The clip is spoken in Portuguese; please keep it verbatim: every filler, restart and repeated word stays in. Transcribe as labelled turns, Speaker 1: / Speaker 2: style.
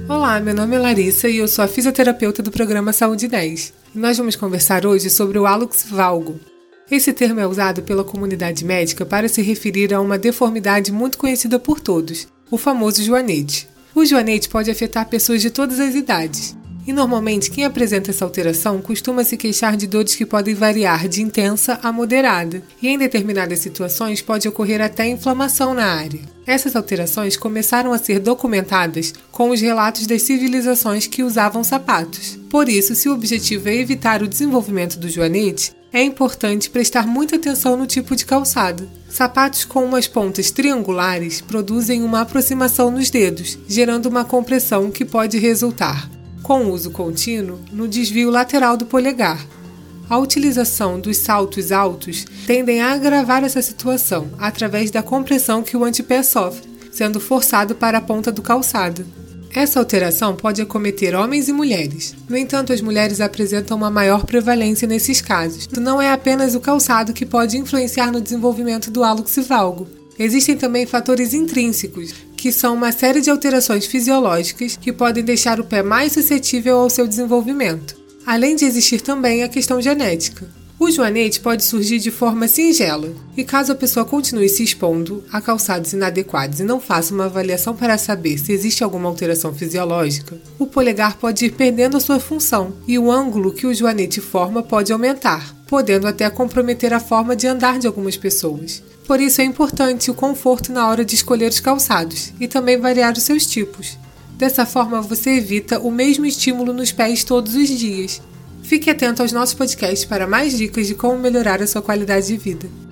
Speaker 1: Olá, meu nome é Larissa e eu sou a fisioterapeuta do programa Saúde dez. E nós vamos conversar hoje sobre o hálux valgo. Esse termo é usado pela comunidade médica para se referir a uma deformidade muito conhecida por todos, o famoso joanete. O joanete pode afetar pessoas de todas as idades. E normalmente quem apresenta essa alteração costuma se queixar de dores que podem variar de intensa a moderada, e em determinadas situações pode ocorrer até inflamação na área. Essas alterações começaram a ser documentadas com os relatos das civilizações que usavam sapatos. Por isso, se o objetivo é evitar o desenvolvimento do joanete, é importante prestar muita atenção no tipo de calçado. Sapatos com umas pontas triangulares produzem uma aproximação nos dedos, gerando uma compressão que pode resultar, com uso contínuo, no desvio lateral do polegar. A utilização dos saltos altos tendem a agravar essa situação através da compressão que o antepé sofre, sendo forçado para a ponta do calçado. Essa alteração pode acometer homens e mulheres. No entanto, as mulheres apresentam uma maior prevalência nesses casos. Não é apenas o calçado que pode influenciar no desenvolvimento do hálux valgo. Existem também fatores intrínsecos, que são uma série de alterações fisiológicas que podem deixar o pé mais suscetível ao seu desenvolvimento. Além de existir também a questão genética. O joanete pode surgir de forma singela, e caso a pessoa continue se expondo a calçados inadequados e não faça uma avaliação para saber se existe alguma alteração fisiológica, o polegar pode ir perdendo a sua função e o ângulo que o joanete forma pode aumentar, podendo até comprometer a forma de andar de algumas pessoas. Por isso é importante o conforto na hora de escolher os calçados e também variar os seus tipos. Dessa forma você evita o mesmo estímulo nos pés todos os dias. Fique atento aos nossos podcasts para mais dicas de como melhorar a sua qualidade de vida.